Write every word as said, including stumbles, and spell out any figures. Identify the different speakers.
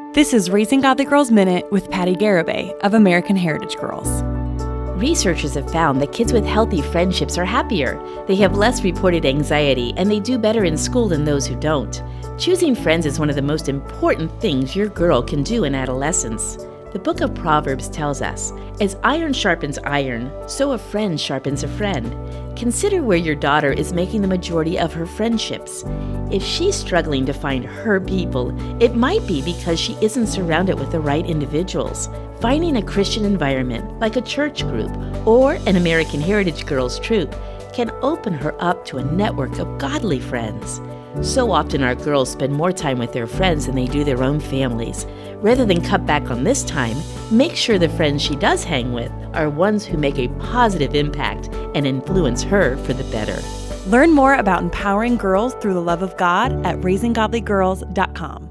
Speaker 1: This is Raising Godly Girls Minute with Patty Garibay of American Heritage Girls.
Speaker 2: Researchers have found that kids with healthy friendships are happier. They have less reported anxiety, and they do better in school than those who don't. Choosing friends is one of the most important things your girl can do in adolescence. The book of Proverbs tells us, as iron sharpens iron, so a friend sharpens a friend. Consider where your daughter is making the majority of her friendships. If she's struggling to find her people, it might be because she isn't surrounded with the right individuals. Finding a Christian environment, like a church group or an American Heritage Girls troop, can open her up to a network of godly friends. So often our girls spend more time with their friends than they do their own families. Rather than cut back on this time, make sure the friends she does hang with are ones who make a positive impact and influence her for the better.
Speaker 1: Learn more about empowering girls through the love of God at raising godly girls dot com.